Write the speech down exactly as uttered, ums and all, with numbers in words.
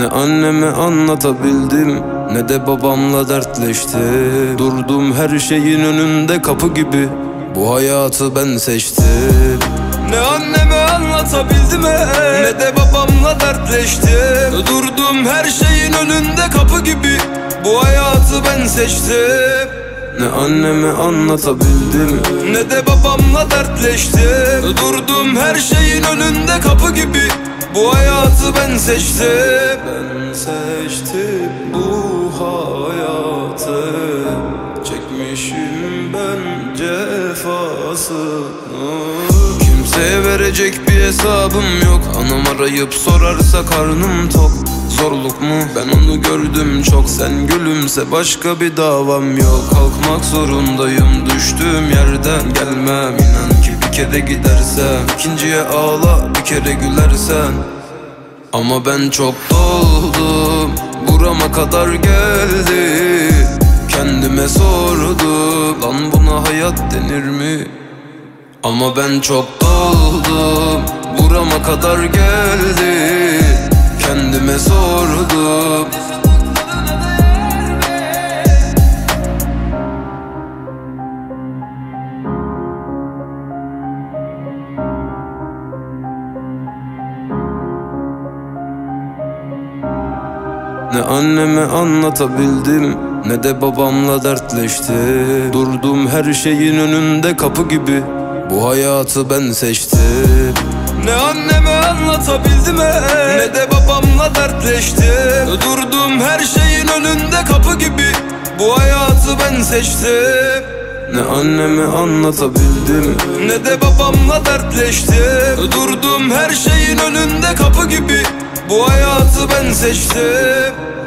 Ne anneme anlatabildim, ne de babamla dertleştim. Durdum her şeyin önünde kapı gibi, bu hayatı ben seçtim. Ne anneme anlatabildim ne de babamla dertleştim. Durdum her şeyin önünde kapı gibi, bu hayatı ben seçtim. Ne anneme anlatabildim, ne de babamla dertleştim. Durdum her şeyin önünde kapı gibi, bu hayatı ben seçtim. Ben seçtim bu hayatı, çekmişim ben cefasını. Kimseye verecek bir hesabım yok, anam arayıp sorarsa karnım tok. Zorluk mu? Ben onu gördüm çok. Sen gülümse başka bir davam yok. Kalkmak zorundayım düştüğüm yerden. Gelmem inan ki bir kere gidersen, ikinciye ağla bir kere gülersen. Ama ben çok doldum, burama kadar geldi. Kendime sordum, lan buna hayat denir mi? Ama ben çok doldum, burama kadar geldi. Kendime sordum. Ne anneme anlatabildim, ne de babamla dertleştim. Durdum her şeyin önünde kapı gibi, bu hayatı ben seçtim. Ne anneme anlatabildim ne de babamla dertleştim. Durdum her şeyin önünde kapı gibi, bu hayatı ben seçtim. Ne anneme anlatabildim, ne de babamla dertleştim. Durdum her şeyin önünde kapı gibi, bu hayatı ben seçtim.